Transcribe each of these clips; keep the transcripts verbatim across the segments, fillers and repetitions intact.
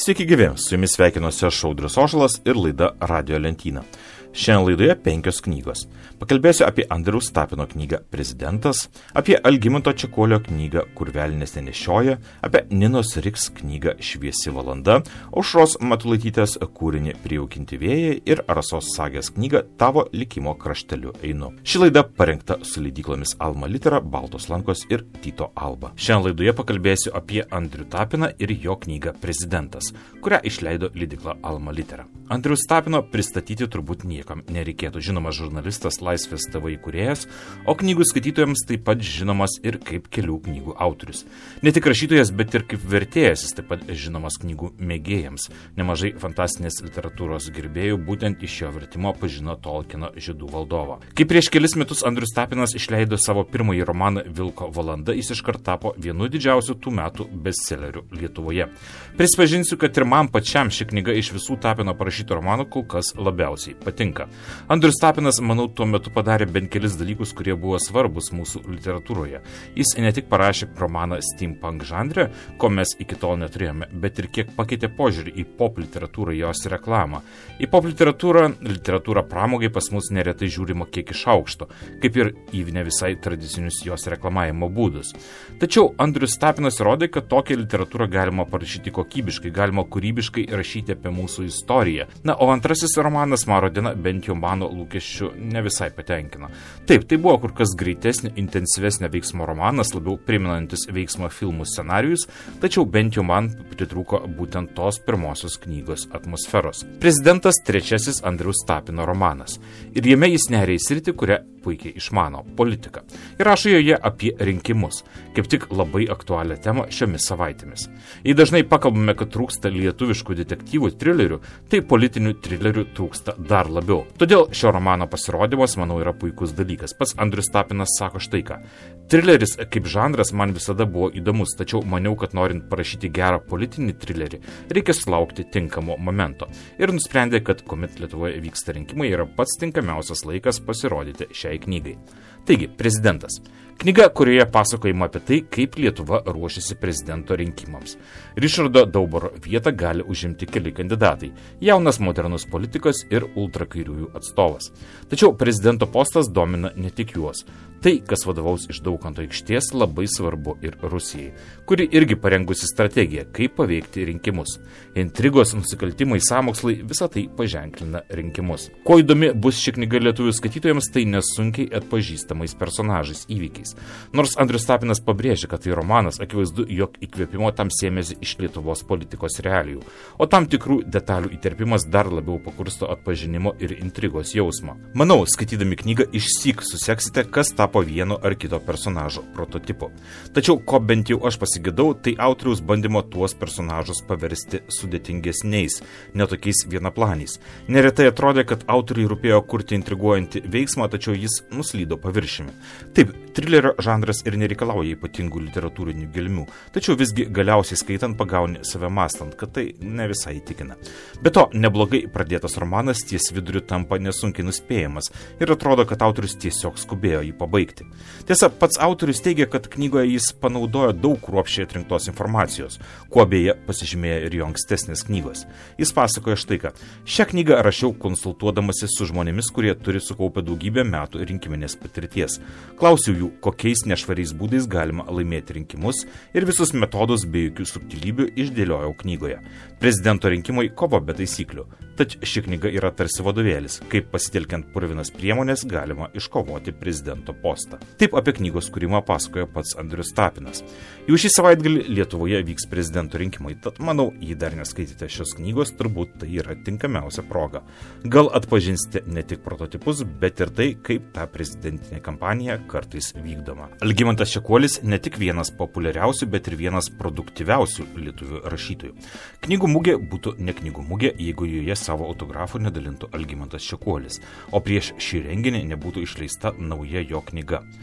Sveiki gyvi, su jumis sveikinuosi aš Audrius Ožalas ir laida Radio lentyna. Šiandien laidoje penkios knygos. Pakalbėsiu apie Andriaus Tapino knygą Prezidentas, apie Algimanto Čekuolio knygą Kur velnias nenešioja, apie Ninos Riks knygą Šviesi valanda, Aušros Matulaitytės kūrinį Prijaukinti vėjai ir Rasos Sagės knygą Tavo likimo krašteliu einu. Ši laida parengta su leidyklomis Alma Litera, Baltos lankos ir Tyto Alba. Šiandien laidoje pakalbėsiu apie Andrių Tapiną ir jo knygą Prezidentas, kurią išleido leidykla Alma Litera. Andriaus Tapino pristatyti turbūt niekam nereikėtų. Žinomas žurnalistas, Laisvės T V įkūrėjas, o knygų skaitytojams taip pat žinomas ir kaip kelių knygų autorius. Ne tik rašytojas, bet ir kaip vertėjas, jis taip pat žinomas knygų mėgėjams. Nemažai fantastinės literatūros gerbėjų būtent iš šio vertimo pažino Tolkieno Žiedų valdovą. Kai prieš kelis metus Andrius Tapinas išleido savo pirmąjį romaną Vilko valanda, jis iškart tapo vienu didžiausių tų metų bestsellerių Lietuvoje. Prisipažinsiu, kad ir man pačiam ši knyga iš visų Tapino parašytų romanų kol kas labiausiai patinka. Andrius Tapinas, manau, tuo metu padarė bent kelis dalykus, kurie buvo svarbus mūsų literatūroje. Jis ne tik parašė romaną steampunk žanre, ko mes iki tol neturėjome, bet ir kiek pakeitė požiūrį į pop literatūrą, jos reklamą. Į pop literatūrą, literatūrą pramogai pas mus neretai žiūrima kiek iš aukšto, kaip ir į ne visai tradicinius jos reklamavimo būdus. Tačiau Andrius Tapinas rodė, kad tokią literatūrą galima parašyti kokybiškai, galima kūrybiškai rašyti apie mūsų istoriją. Na, o antrasis romanas Maro diena bent jau mano lūkesčių ne visai patenkino. Taip, tai buvo kur kas greitesnė, intensyvesnė veiksmo romanas, labiau priminantis veiksmo filmų scenarijus, tačiau bent jau man pritrūko būtent tos pirmosios knygos atmosferos. Prezidentas trečiasis Andriaus Tapino romanas. Ir jame jis neria į sritį, kurią puikiai išmano – politiką. Ir rašo joje apie rinkimus, kaip tik labai aktualią temą šiomis savaitėmis. Jei dažnai pakalbame, kad trūksta lietuviškų detektyvų trilerių, tai politinių trilerių trūksta dar labiau. Todėl šio romano pasirodymas, manau, yra puikus dalykas. Pats Andrius Tapinas sako štai ką. Trileris kaip žanras man visada buvo įdomus, tačiau maniau, kad norint parašyti gerą politinį trilerį, reikia sulaukti tinkamo momento. Ir nusprendė, kad kuomet Lietuvoje vyksta rinkimai, yra pats tinkamiausias laikas pasirodyti šiai knygai. Taigi, Prezidentas. Knyga, kurioje pasakojama apie tai, kaip Lietuva ruošiasi prezidento rinkimams. Ričardo Daubaro vietą gali užimti keli kandidatai – jaunas modernus politikas ir ultrakairiųjų atstovas. Tačiau prezidento postas domina ne tik juos. Tai, kas vadovaus iš Daukanto aikštės, labai svarbu ir Rusijai, kuri irgi parengusi strategiją, kaip paveikti rinkimus. Intrigos, nusikaltimai, sąmokslai – visa tai paženklina rinkimus. Ko įdomi bus ši knyga lietuvių skaitytojams, tai nesunkiai atpažįstamais personažais įvykiais. Nors Andrius Tapinas pabrėžia, kad tai romanas, akivaizdu, jog įkvėpimo tam sėmėsi iš Lietuvos politikos realijų, o tam tikrų detalių įterpimas dar labiau pakursto atpažinimo ir intrigos jausmą. Manau, skaitydami knygą išsyk suseksite, kas tapo vieno ar kito personažo prototipu. Tačiau, ko bent jau aš pasigedau, tai autoriaus bandymo tuos personažus paversti sudėtingesniais, netokiais vienaplaniais. Neretai atrodė, kad autoriai rūpėjo kurti intriguojantį veiksmą, tačiau jis nuslydo paviršiumi. Taip, trilerio žanras ir nereikalauja ypatingų literatūrinių gelmių, tačiau visgi galiausiai skaitant pagauni save mąstant, kad tai ne visai įtikina. Be to, neblogai pradėtas romanas ties viduriu tampa nesunkiai nuspėjamas ir atrodo, kad autorius tiesiog skubėjo jį pabaigti. Tiesa, pats autorius teigia, kad knygoje jis panaudojo daug kruopščiai atrinktos informacijos, kuo beje pasižymėjo ir jo ankstesnės knygos. Jis pasakoja štai ką. Šią knygą rašiau konsultuodamasi su žmonėmis, kurie turi sukaupę daugybę metų rinkiminės patirties. Klausiau jų, kokiais nešvariais būdais galima laimėti rinkimus ir visus metodus be jokių subtilybių išdėliojau knygoje. Prezidento rinkimai kova be taisyklių. Tad ši knyga yra tarsi vadovėlis, kaip pasitelkiant purvinas priemonės galima iškovoti prezidento postą. Taip apie knygos kūrimą pasakoja pats Andrius Tapinas. Jau šį savaitgalį Lietuvoje vyks prezidento rinkimai, tad manau, jei dar neskaitėte šios knygos, turbūt tai yra tinkamiausia proga. Gal atpažinsite ne tik prototipus, bet ir tai, kaip ta prezidentinė kampanija kartais vykdoma. Algimantas Čekuolis ne tik vienas populiariausių, bet ir vienas produktyviausių lietuvių rašytojų. Knygų mugė būtų ne knygų mugė, jeigu joje savo autografų nedalintų Algimantas Čekuolis, o prieš šį renginį nebūtų išleista nauja jo knyga.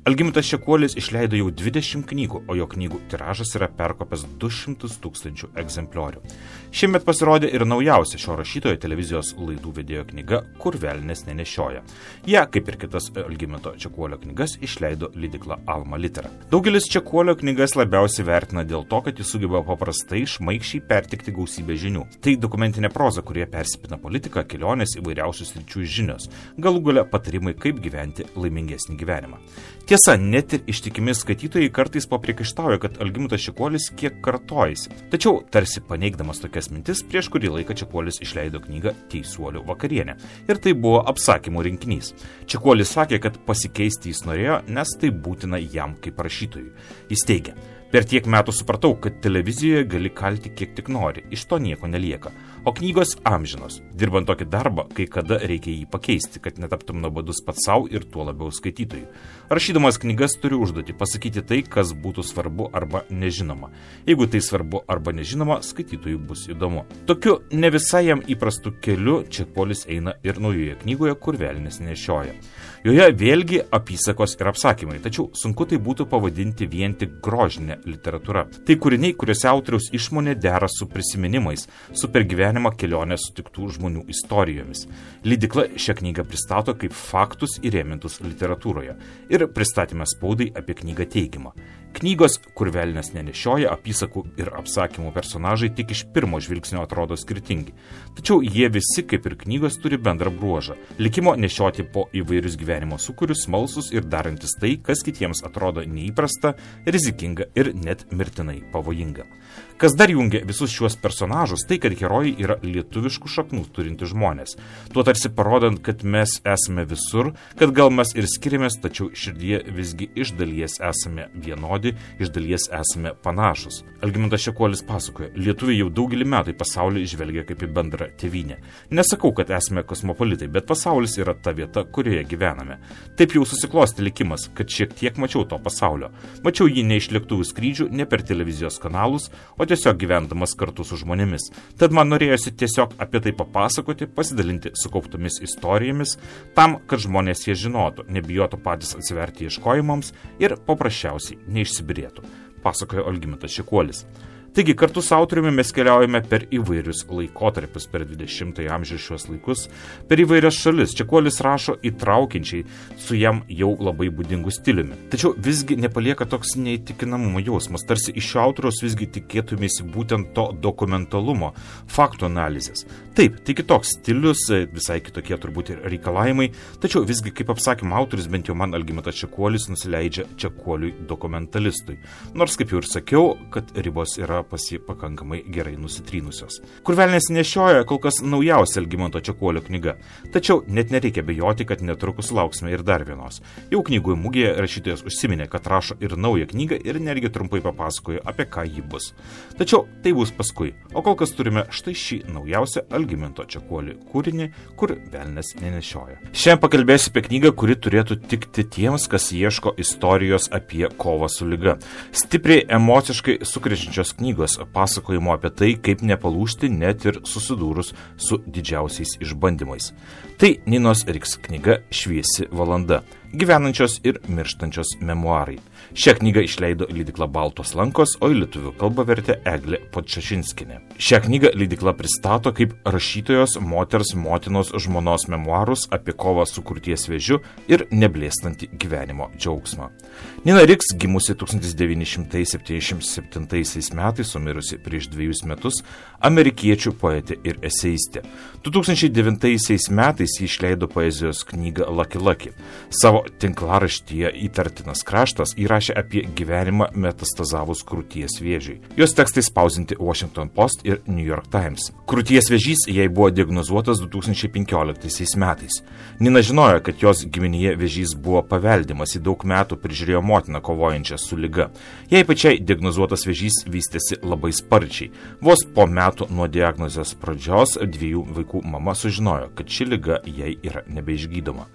Algimantas Čekuolis išleido jau dvidešimt knygų, o jo knygų tiražas yra perkopęs du šimtus tūkstančių egzempliorių. Šiemet pasirodė ir naujausia šio rašytojo televizijos laidų vedėjo knyga Kur velnias nenešioja. Ja, kaip ir kitas Algimanto Čekuolio knygas, išleido leidykla Alma Litera. Daugelis Čekuolio knygas labiausiai vertina dėl to, kad jis sugeba paprastai šmaikščiai pertikti gausybę žinių. Tai dokumentinė proza, kurie persipina politika, kelionės, įvairiausių sričių žinios, galų gale patarimai, kaip gyventi laimingesnį gyvenimą. Tiesa, net ir ištikimi skaitytojai kartais papriekaištauja, kad Algimantas Čekuolis kiek kartojasi. Tačiau, tarsi paneigdamas tokias mintis, prieš kurį laiką Čekuolis išleido knygą Teisuolių vakarienė. Ir tai buvo apsakymų rinkinys. Čekuolis sakė, kad pasikeisti jis norėjo, nes tai būtina jam kaip rašytojui. Jis teigia: per tiek metų supratau, kad televizijoje gali kalti kiek tik nori, iš to nieko nelieka. O knygos amžinos. Dirbant tokį darbą, kai kada reikia jį pakeisti, kad netaptum nuobodus pats savo ir tuo labiau skaitytojui. Rašydamas knygas turiu užduotį pasakyti tai, kas būtų svarbu arba nežinoma. Jeigu tai svarbu arba nežinoma, skaitytojui bus įdomu. Tokiu ne visai jam įprastu keliu Čekuolis eina ir naujoje knygoje Kur velnias nenešioja. Joje vėlgi apysakos ir apsakymai, tačiau sunku tai būtų pavadinti vien tik grožinė literatūra. Tai kūriniai, kuriuose autoriaus išmonė dera su prisiminimais, su per gyvenimą kelionę sutiktų žmonių istorijomis. Leidykla šią knygą pristato kaip faktus įrėmintus literatūroje ir pristatymą spaudai apie knygą teigiamą. Knygos Kur velnias nenešioja apysakų ir apsakymų personažai tik iš pirmo žvilgsnio atrodo skirtingi. Tačiau jie visi, kaip ir knygos, turi bendrą bruožą – likimo nešioti po įvairius gyvenimo sūkurius, smalsus ir darantis tai, kas kitiems atrodo neįprasta, rizikinga ir net mirtinai pavojinga. Kas dar jungia visus šiuos personažus, tai kad herojai yra lietuviškų šaknų turinti žmonės. Tuo tarsi parodant, kad mes esame visur, kad gal mes ir skiriamės, tačiau širdyje visgi iš dalies esame vienodi, iš dalies esame panašus. Algimantas Čekuolis pasakoja, lietuviai jau daugelį metų į pasaulį žvelgia kaip į bendrą tėvynę. Nesakau, kad esame kosmopolitai, bet pasaulis yra ta vieta, kurioje gyvename. Taip jau susiklosti likimas, kad šiek tiek mačiau to pasaulio. Mačiau jį ne iš lėktuvų skrydžių, ne per televizijos kanalus, o tiesiog gyvendamas kartu su žmonėmis. Tad man norėjosi tiesiog apie tai papasakoti, pasidalinti sukauptomis istorijomis, tam, kad žmonės jie žinotų, nebijotų patys atsiverti ieškojimams ir paprasčiausiai neišsibirėtų, pasakojo Algimantas Čekuolis. Taigi, kartu su autoriumi mes keliaujame per įvairius laikotarpius, per dvidešimtąjį amžių šios laikus, per įvairias šalis. Čekuolis rašo įtraukiančiai su jam jau labai būdingu stiliumi. Tačiau visgi nepalieka toks neįtikinamumo jausmas, tarsi iš šio autoriaus visgi tikėtumėsi būtent to dokumentalumo, faktų analizės. Taip, tai kitoks stilius, visai kitokie turbūt ir reikalavimai, tačiau visgi kaip apsakymo autorius, bent jau man Algimantas Čekuolis nusileidžia Čekuoliui dokumentalistui. Nors, kaip jau ir sakiau, kad ribos yra pas jį pakankamai gerai nusitrynusios. Kur velnias nešioja kol kas naujausia Algimanto Čekuolio knyga, tačiau net nereikia bejoti, kad netrukus lauksime ir dar vienos. Jau knygų mugėje rašytojas užsiminė, kad rašo ir naują knygą ir netgi trumpai papasakojo, apie ką ji bus. Tačiau tai bus paskui, o kol kas turime štai šį naujausią Algimanto Čekuolio kūrinį, Kur velnias nenešioja. Šiandien pakalbėsiu apie knygą, kuri turėtų tikti tiems, kas ieško istorijos apie kovą su liga. Stipriai emociškai sukrečiančios knygos pasakojimo apie tai, kaip nepalūžti net ir susidūrus su didžiausiais išbandymais. Tai Ninos Riks knyga Šviesi valanda. Gyvenančios ir mirštančios memuarai. Šią knygą išleido leidykla Baltos lankos, o į lietuvių kalbą vertė Eglė Podčašinskienė. Šią knygą leidykla pristato kaip rašytojos moters motinos žmonos memuarus apie kovą su krūties vėžiu ir neblėstantį gyvenimo džiaugsmą. Nina Riks, gimusi tūkstantis devyni šimtai septyniasdešimt septintaisiais metais, o mirusi prieš dviejus metus, amerikiečių poetė ir eseistė. du tūkstančiai devintaisiais metais ji išleido poezijos knygą Lucky Lucky. Savo tinklaraštyje Įtartinas kraštas įrašė apie gyvenimą metastazavus krūties vėžiui. Jos tekstai spausdinti Washington Post ir New York Times. Krūties vėžys jai buvo diagnozuotas du tūkstančiai penkioliktaisiais metais. Nina žinojo, kad jos giminėje vėžys buvo paveldimas, į daug metų prižiūrėjo motiną kovojančią su liga. Jai pačiai diagnozuotas vėžys vystėsi labai sparčiai. Vos po metų nuo diagnozės pradžios dviejų vaikų mama sužinojo, kad ši liga jai yra nebeišgydoma.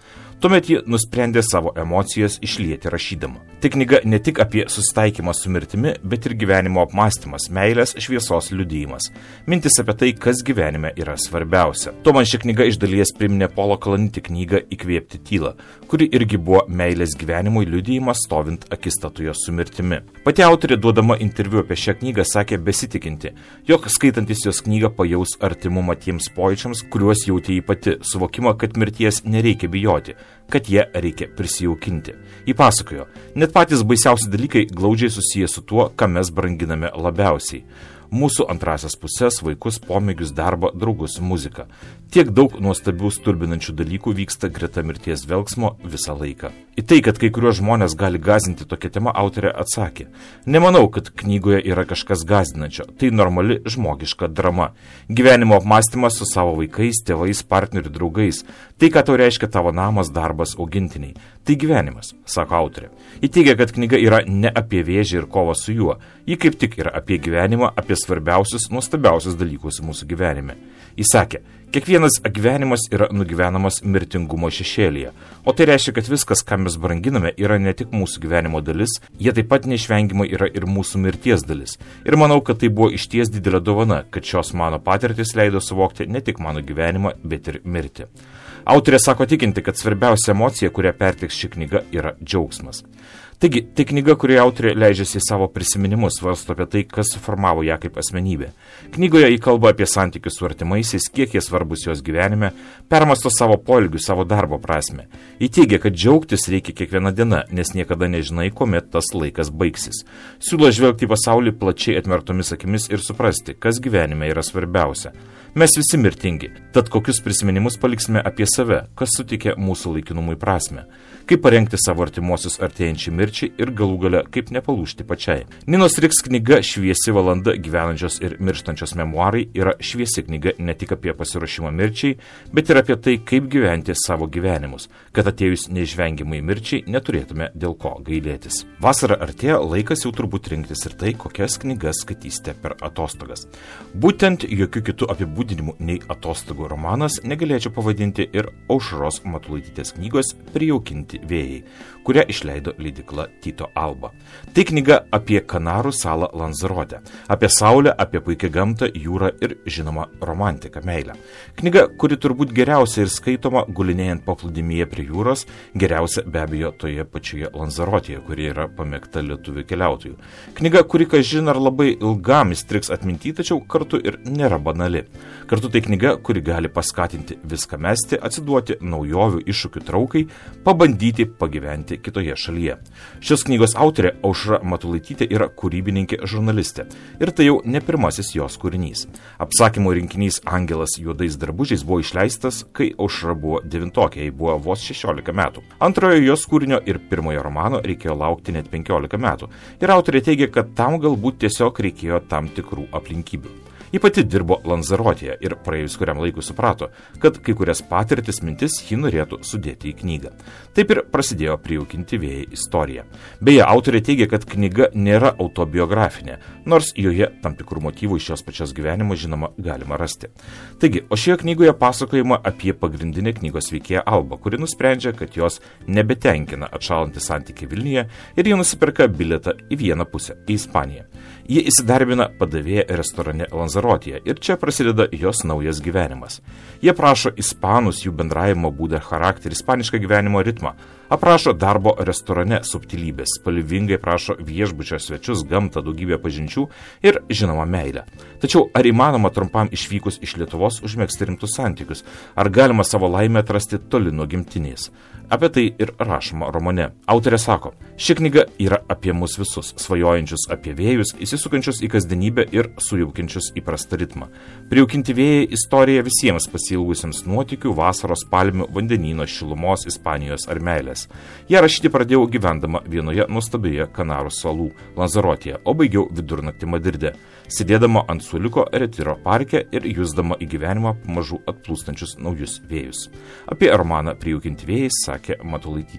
Tuomet ji nusprendė savo emocijas išlieti rašydama. Tai knyga ne tik apie susitaikymą su mirtimi, bet ir gyvenimo apmąstymas, meilės šviesos liudijimas. Mintis apie tai, kas gyvenime yra svarbiausia. Tuo man ši knyga iš dalies priminė Polo Kalaniti knygą Įkvėpti tylą, kuri irgi buvo meilės gyvenimui liudijimas stovint akistatoje su mirtimi. Pati autorė duodama interviu apie šią knygą sakė besitikinti, jog skaitantis jos knygą pajaus artimumą tiems pojūčiams, kuriuos jautė ji pati, suvokimą, kad mirties nereikia bijoti, kad ją reikia prisijaukinti. Ji pasakojo, net patys baisiausi dalykai glaudžiai susiję su tuo, ką mes branginame labiausiai. Mūsų antrasias pusės, vaikus, pomėgius, darbą, draugus, muziką. Tiek daug nuostabių stulbinančių dalykų vyksta greta mirties velksmo visą laiką. Į tai, kad kai kuriuos žmonės gali gąsdinti tokia tema, autorė atsakė. Nemanau, kad knygoje yra kažkas gąsdinančio. Tai normali žmogiška drama. Gyvenimo apmąstymas su savo vaikais, tėvais, partnerių, draugais. Tai, ką tau reiškia tavo namas, darbas, augintiniai. Tai gyvenimas, sako autorė. Ji teigia, kad knyga yra ne apie vėžį ir kovą su juo. Ji kaip tik yra apie gyvenimą, apie svarbiausius, nuostabiausius dalykus mūsų gyvenime. Jis sakė, kiekvienas gyvenimas yra nugyvenamas mirtingumo šešėlyje, o tai reiškia, kad viskas, ką mes branginame, yra ne tik mūsų gyvenimo dalis, jie taip pat neišvengiamai yra ir mūsų mirties dalis. Ir manau, kad tai buvo išties didelė dovana, kad šios mano patirtis leido suvokti ne tik mano gyvenimą, bet ir mirtį. Autorė sako tikinti, kad svarbiausia emocija, kurią perteiks ši knyga, yra džiaugsmas. Taigi, tai knyga, kurioje autorė leidžiasi į savo prisiminimus, svarsto apie tai, kas suformavo ją kaip asmenybę. Knygoje ji kalba apie santykius su artimaisiais, kiek jie svarbus jos gyvenime, permasto savo poelgių, savo darbo prasme. Ji teigia, kad džiaugtis reikia kiekvieną dieną, nes niekada nežinai, kuomet tas laikas baigsis. Siūlo žvelgti į pasaulį plačiai atmertomis akimis ir suprasti, kas gyvenime yra svarbiausia. Mes visi mirtingi, tad kokius prisiminimus paliksime apie save, kas sutikė mūsų laikinumui prasme, kaip parengti savo artimuosius artėjančiai mirčiai ir galų gale kaip nepalūžti pačiai. Ninos Riks knyga Šviesi valanda gyvenančios ir mirštančios memuarai yra šviesi knyga ne tik apie pasiruošimą mirčiai, bet ir apie tai, kaip gyventi savo gyvenimus, kad atėjus neišvengiamai mirčiai neturėtume dėl ko gailėtis. Vasara artėja, laikas jau turbūt rinktis ir tai, kokias knygas skaitysite per atostogas. Būtent jokių kitų apibūdinimų nei atostogų romanas negalėčiau pavadinti ir Aušros Matulaitytės knygos Prijaukinti vėjai, kurią išleido leidykla Tyto Alba. Tai knyga apie Kanarų salą Lanzarote, apie saulę, apie puikią gamtą, jūrą ir, žinoma, romantiką, meilę. Knyga, kuri turbūt geriausia ir skaitoma gulinėjant paplūdimyje prie jūros, geriausia be abejo toje pačioje Lanzarotėje, kuri yra pamėgta lietuvių keliautojų. Knyga, kuri, kažin ar labai ilgam įstriks atminty, tačiau kartu ir nėra banali. Kartu tai knyga, kuri gali paskatinti viską mesti, atsiduoti naujovių iššūkių traukai, pabandyti pagyventi kitoje šalyje. Šios knygos autorė Aušra Matulaitytė yra kūrybininkė žurnalistė ir tai jau ne pirmasis jos kūrinys. Apsakymų rinkinys Angelas juodais drabužiais buvo išleistas, kai Aušra buvo devintokė, jai buvo vos šešiolika metų. Antrojo jos kūrinio ir pirmojo romano reikėjo laukti net penkiolika metų ir autorė teigia, kad tam galbūt tiesiog reikėjo tam tikrų aplinkybių. Ji pati dirbo Lanzarotėje ir praėjus kuriam laikui suprato, kad kai kurias patirtis mintis ji norėtų sudėti į knygą. Taip ir prasidėjo Prijaukinti vėjai istorija. Beje, autorė teigia, kad knyga nėra autobiografinė, nors joje tam tikrų motyvų iš jos pačios gyvenimo žinoma galima rasti. Taigi, o šioje knygoje pasakojama apie pagrindinę knygos veikėją Albą, kuri nusprendžia, kad jos nebetenkina atšalantys santykiai Vilniuje ir ji nusipirka bilietą į vieną pusę, į Ispaniją. Ji įsidarbina padavėja restorane Lanzarotėje ir čia prasideda jos naujas gyvenimas. Jie prašo ispanus, jų bendravimo būdą, charakterį, ispanišką gyvenimo ritmą, aprašo darbo restorane subtilybės, spalvingai prašo viešbučio svečius, gamtą, daugybę pažinčių ir, žinoma, meilę. Tačiau ar įmanoma trumpam išvykus iš Lietuvos užmegzti rimtus santykius? Ar galima savo laimę atrasti toli nuo gimtinės? Apie tai ir rašoma romane. Autorė sako, ši knyga yra apie mus visus, svajojančius apie vėjus, įsisukančius į kasdienybę ir sujaukinčius įprastą ritmą. Prijaukinti vėjai istorija visiems pasiilgusiems nuotykių, vasaros, palmių, vandenyno, šilumos, Ispanijos ar meilės. Ją rašyti pradėjau gyvendama vienoje nuostabioje Kanarų salų Lanzarotėje, o baigiau vidurnaktį Madride, sėdėdama ant suoliuko Retiro parke ir jusdama į gyvenimą pamažu atplūstančius naujus vėjus. Apie romaną Prijaukinti vėjai sakė Matulaitytė.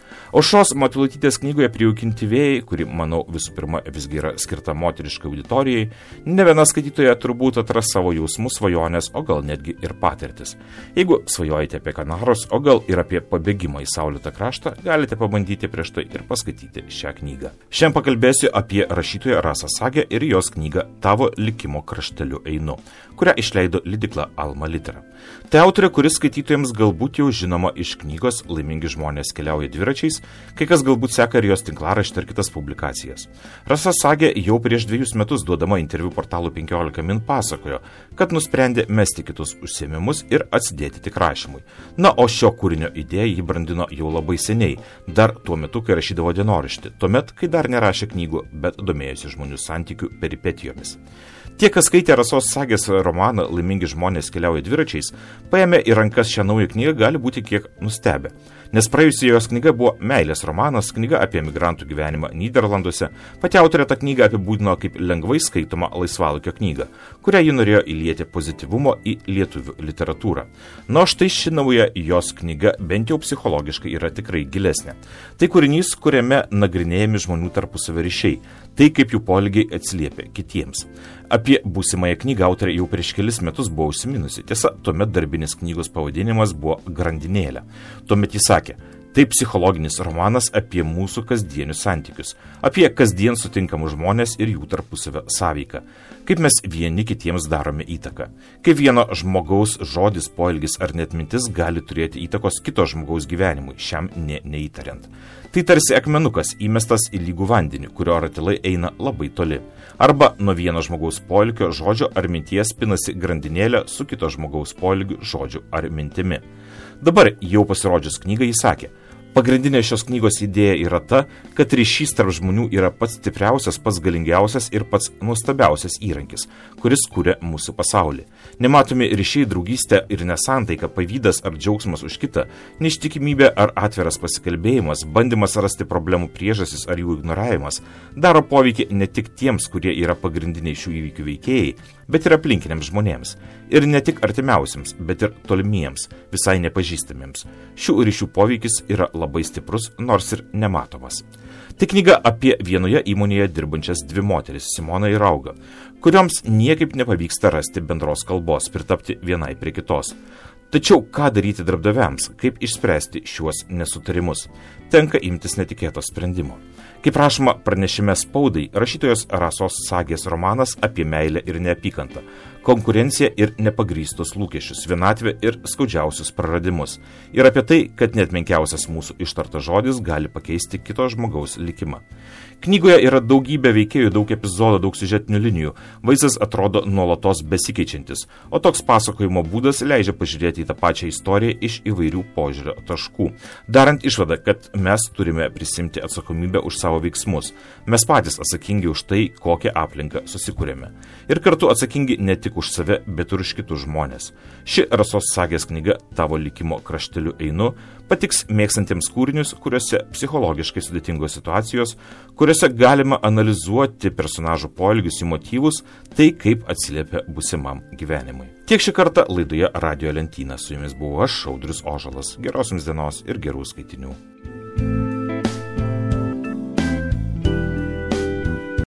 Aušros Matulaitytės knygoje Prijaukinti vėjai, kuri, manau, visų pirma visgi yra skirta moteriškai auditorijai, ne viena skaitytoja turbūt atras savo jausmus, svajonės, o gal netgi ir patirtis. Jeigu svajojate apie Kanarus, o gal ir apie pabėgimą į saulėtą kraštą, galite pabandyti prieš tai ir paskaityti šią knygą. Šiandien pakalbėsiu apie rašytoją Rasą Sagę ir jos knygą Tavo likimo krašteliu einu, kurią išleido leidykla Alma Litera. Tai autorė, kuris skaitytojams galbūt jau žinoma iš knygos Laimingi žmonės keliauja dviračiais, kai kas galbūt seka ir jos tinklaraštį ir kitas publikacijas. Rasa Sagė jau prieš dviejus metus duodama interviu portalų penkiolika min pasakojo, kad nusprendė mesti kitus užsiėmimus ir atsidėti tik rašymui. Na, o šio kūrinio idėją ji brandino jau labai seniai, dar tuo metu, kai rašydavo dienoraštį, tuomet, kai dar nerašė knygų, bet domėjosi žmonių santykių peripetijomis. Tie, kas skaitė Rasos Sagės romaną Laimingi žmonės keliauja dviračiais, paėmė į rankas šią naują knygą, gali būti kiek nustebę. Nes praėjusi jos knyga buvo meilės romanas, knyga apie migrantų gyvenimą Nyderlanduose. Pati autorė tą knygą apibūdino kaip lengvai skaitomą laisvalaikio knygą, kurią ji norėjo įlieti pozityvumo į lietuvių literatūrą. Na, štai ši nauja jos knyga bent jau psichologiškai yra tikrai gilesnė. Tai kūrinys, kuriame nagrinėjami žmonių tarpusavio ryšiai, tai kaip jų poelgiai atsiliepia kitiems. Apie būsimąją knygą autorė jau prieš kelis metus buvo užsiminusi. Tiesa, tuomet darbinis knygos pavadinimas buvo Grandinėlė. Tuomet jis sakė, tai psichologinis romanas apie mūsų kasdienius santykius, apie kasdien sutinkamus žmonės ir jų tarpusavio sąveiką, kaip mes vieni kitiems darome įtaką, kaip vieno žmogaus žodis, poelgis ar net mintis gali turėti įtakos kito žmogaus gyvenimui, šiam nė neįtariant. Tai tarsi akmenukas įmestas į lygų vandenį, kurio ratilai eina labai toli. Arba nuo vieno žmogaus poelgio, žodžio ar minties pinasi grandinėlė su kito žmogaus poelgiu, žodžiu ar mintimi. Dabar jau pasirodžius knygai jis sakė, pagrindinė šios knygos idėja yra ta, kad ryšys tarp žmonių yra pats stipriausias, pats galingiausias ir pats nuostabiausias įrankis, kuris kuria mūsų pasaulį. Nematomi ryšiai, draugystė ir nesantaika, pavydas ar džiaugsmas už kitą, neištikimybė ar atviras pasikalbėjimas, bandymas rasti problemų priežastis ar jų ignoravimas, daro poveikį ne tik tiems, kurie yra pagrindiniai šių įvykių veikėjai, bet ir aplinkiniams žmonėms. Ir ne tik artimiausiams, bet ir tolimiems, visai nepažįstamiems. Šių ryšių poveikis yra labai stiprus, nors ir nematomas. Tai knyga apie vienoje įmonėje dirbančias dvi moteris, Simona ir Auga, kurioms niekaip nepavyksta rasti bendros kalbos, pritapti vienai prie kitos. Tačiau ką daryti darbdaviams, kaip išspręsti šiuos nesutarimus? Tenka imtis netikėto sprendimo. Kaip rašoma pranešime spaudai, rašytojos Rasos Sagės romanas apie meilę ir neapykantą, konkurenciją ir nepagrįstus lūkesčius, vienatvę ir skaudžiausius praradimus. Ir apie tai, kad net menkiausias mūsų ištartas žodis gali pakeisti kito žmogaus likimą. Knygoje yra daugybė veikėjų, daug epizodų, daug siužetinių linijų. Vaizdas atrodo nuolatos besikeičiantis, o toks pasakojimo būdas leidžia pažiūrėti į tą pačią istoriją iš įvairių požiūrio taškų, darant išvadą, kad mes turime prisimti atsakomybę už savo veiksmus. Mes patys atsakingi už tai, kokią aplinką susikūrėme. Ir kartu atsakingi ne tik už save, bet ir už kitus žmonės. Ši Rasos Sagės knyga Tavo likimo krašteliu einu patiks mėgstantiems kūrinius, kuriuose psichologiškai sudėtingos situacijos, kuriuose galima analizuoti personažų poelgius į motyvus, tai kaip atsiliepia būsimam gyvenimui. Tiek šį kartą laidoje Radijo lentyna. Su jumis buvau aš, Audrius Ožalas. Geros jums dienos ir gerų skaitinių.